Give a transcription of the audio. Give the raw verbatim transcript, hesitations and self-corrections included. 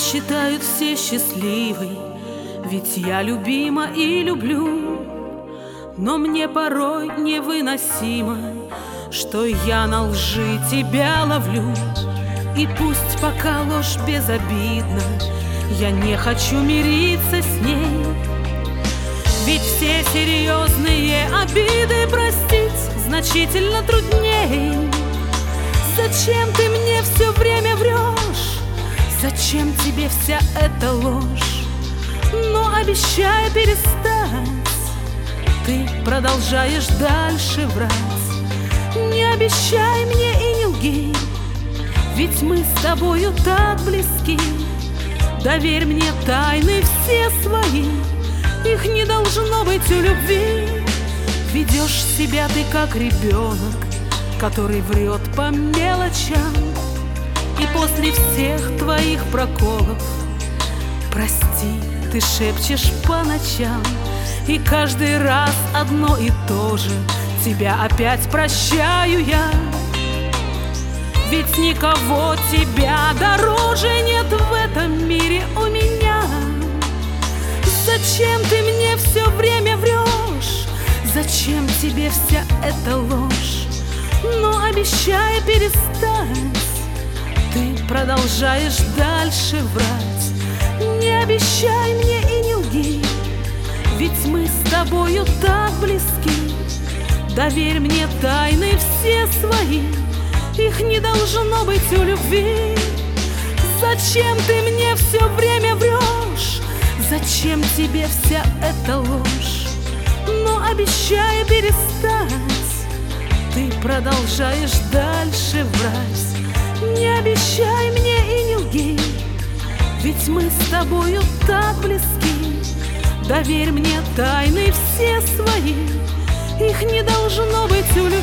считают все счастливой, ведь я любима и люблю. Но мне порой невыносимо, что я на лжи тебя ловлю. И пусть пока ложь безобидна, я не хочу мириться с ней. Ведь все серьезные обиды простить значительно трудней. Зачем ты мне все время врешь? Зачем тебе вся эта ложь? Но обещай перестать, ты продолжаешь дальше врать. Не обещай мне и не лги, ведь мы с тобою так близки. Доверь мне тайны все свои, их не должно быть у любви. Ведешь себя ты как ребенок, который врет по мелочам. И после всех твоих проколов прости, ты шепчешь по ночам. И каждый раз одно и то же, тебя опять прощаю я. Ведь никого тебя дороже нет в этом мире у меня. Зачем ты мне все время врешь? Зачем тебе вся эта ложь? Но обещай перестать, ты продолжаешь дальше врать. Не обещай мне и не лги, ведь мы с тобою так близки. Доверь мне тайны все свои, их не должно быть у любви. Зачем ты мне все время врешь? Зачем тебе вся эта ложь? Но обещай перестать, ты продолжаешь дальше врать. Не обещай мне и не лги, ведь мы с тобою так близки. Доверь мне тайны все свои, их не должно быть у любви.